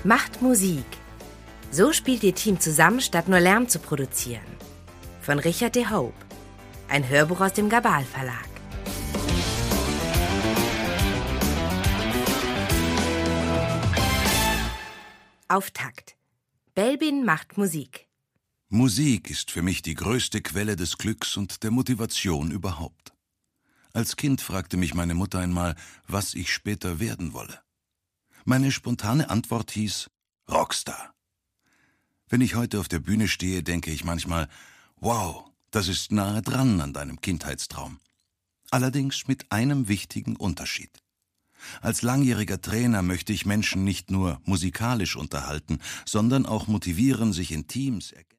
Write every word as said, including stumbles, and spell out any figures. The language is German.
Macht Musik. So spielt Ihr Team zusammen, statt nur Lärm zu produzieren. Von Richard de Hoop. Ein Hörbuch aus dem Gabal Verlag. Auftakt. Belbin macht Musik. Musik ist für mich die größte Quelle des Glücks und der Motivation überhaupt. Als Kind fragte mich meine Mutter einmal, was ich später werden wolle. Meine spontane Antwort hieß Rockstar. Wenn ich heute auf der Bühne stehe, denke ich manchmal, wow, das ist nahe dran an deinem Kindheitstraum. Allerdings mit einem wichtigen Unterschied. Als langjähriger Trainer möchte ich Menschen nicht nur musikalisch unterhalten, sondern auch motivieren, sich in Teams